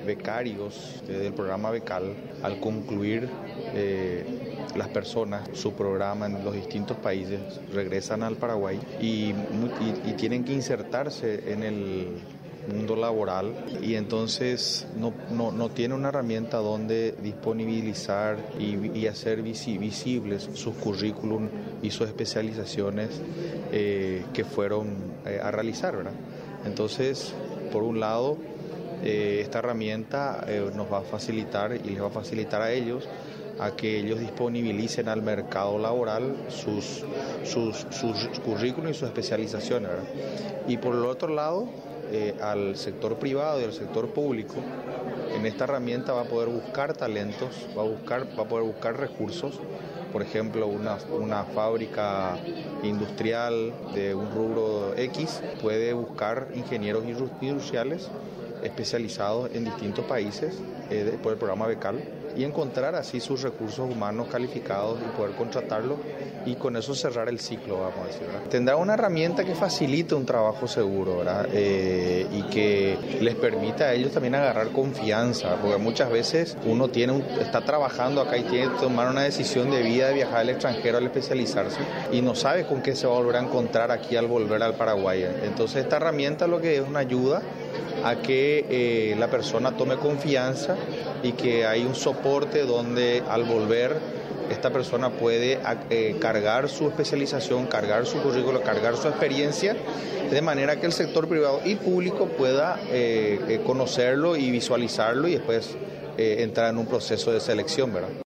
becarios del programa Becal, al concluir las personas su programa en los distintos países, regresan al Paraguay y tienen que insertarse en el mundo laboral y entonces no tiene una herramienta donde disponibilizar y hacer visibles sus currículum y sus especializaciones que fueron a realizar, ¿verdad? Entonces, por un lado, esta herramienta nos va a facilitar y les va a facilitar a ellos a que ellos disponibilicen al mercado laboral sus currículum y sus especializaciones, ¿verdad? Y por el otro lado, al sector privado y al sector público, en esta herramienta va a poder buscar talentos, va a poder buscar recursos. Por ejemplo, una fábrica industrial de un rubro X puede buscar ingenieros industriales especializados en distintos países por el programa Becal y encontrar así sus recursos humanos calificados y poder contratarlos y con eso cerrar el ciclo, vamos a decir, ¿verdad? Tendrá una herramienta que facilite un trabajo seguro, ¿verdad? Y que les permita a ellos también agarrar confianza, porque muchas veces uno está trabajando acá y tiene que tomar una decisión de vida de viajar al extranjero al especializarse y no sabe con qué se va a volver a encontrar aquí al volver al Paraguay. Entonces esta herramienta lo que es una ayuda a que la persona tome confianza y que hay un soporte donde al volver esta persona puede cargar su especialización, cargar su currículo, cargar su experiencia, de manera que el sector privado y público pueda conocerlo y visualizarlo y después entrar en un proceso de selección, ¿verdad?